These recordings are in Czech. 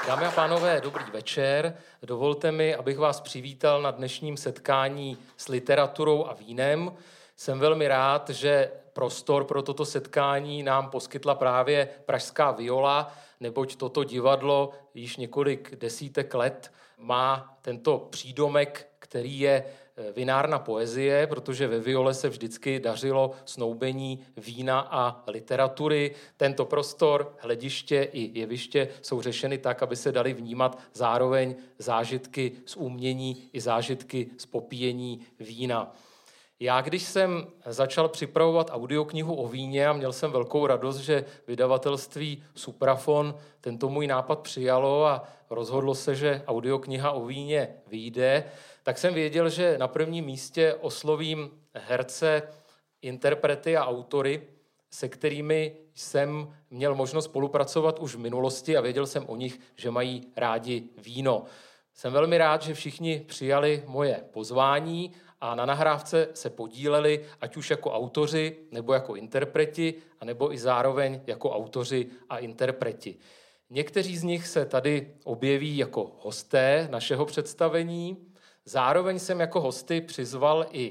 Dámy a pánové, dobrý večer. Dovolte mi, abych vás přivítal na dnešním setkání s literaturou a vínem. Jsem velmi rád, že prostor pro toto setkání nám poskytla právě Pražská Viola, neboť toto divadlo již několik desítek let má tento přídomek, který je vinárna poezie, protože ve Viole se vždycky dařilo snoubení vína a literatury. Tento prostor, hlediště i jeviště jsou řešeny tak, aby se daly vnímat zároveň zážitky z umění i zážitky z popíjení vína. Já, když jsem začal připravovat audioknihu o víně a měl jsem velkou radost, že vydavatelství Suprafon tento můj nápad přijalo a rozhodlo se, že audiokniha o víně vyjde, tak jsem věděl, že na prvním místě oslovím herce, interprety a autory, se kterými jsem měl možnost spolupracovat už v minulosti a věděl jsem o nich, že mají rádi víno. Jsem velmi rád, že všichni přijali moje pozvání a na nahrávce se podíleli, ať už jako autoři, nebo jako interpreti, anebo i zároveň jako autoři a interpreti. Někteří z nich se tady objeví jako hosté našeho představení. Zároveň jsem jako hosty přizval i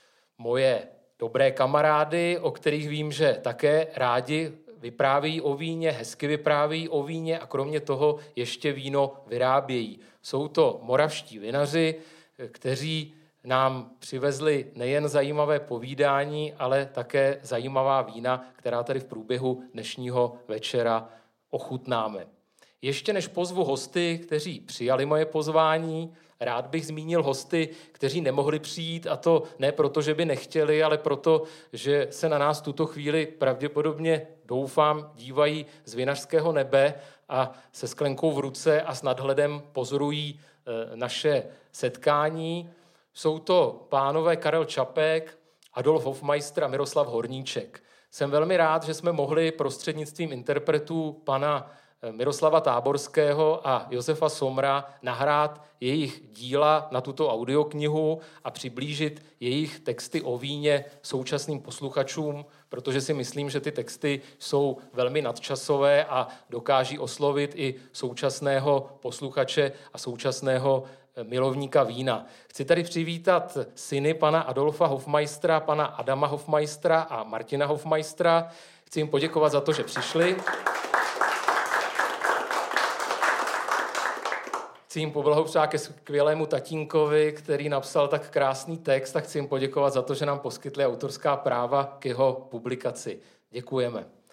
moje dobré kamarády, o kterých vím, že také rádi vyprávějí o víně, hezky vyprávějí o víně a kromě toho ještě víno vyrábějí. Jsou to moravští vinaři, kteří nám přivezli nejen zajímavé povídání, ale také zajímavá vína, která tady v průběhu dnešního večera ochutnáme. Ještě než pozvu hosty, kteří přijali moje pozvání, rád bych zmínil hosty, kteří nemohli přijít, a to ne proto, že by nechtěli, ale proto, že se na nás tuto chvíli pravděpodobně, doufám, dívají z vinařského nebe a se sklenkou v ruce a s nadhledem pozorují naše setkání. Jsou to pánové Karel Čapek, Adolf Hofmeister a Miroslav Horníček. Jsem velmi rád, že jsme mohli prostřednictvím interpretů pana Miroslava Táborského a Josefa Somra nahrát jejich díla na tuto audioknihu a přiblížit jejich texty o víně současným posluchačům, protože si myslím, že ty texty jsou velmi nadčasové a dokáží oslovit i současného posluchače a současného milovníka vína. Chci tady přivítat syny pana Adolfa Hofmeistera, pana Adama Hofmeistera a Martina Hofmeistera. Chci jim poděkovat za to, že přišli. Chci jim poblahopřát ke skvělému tatínkovi, který napsal tak krásný text, a chci jim poděkovat za to, že nám poskytli autorská práva k jeho publikaci. Děkujeme.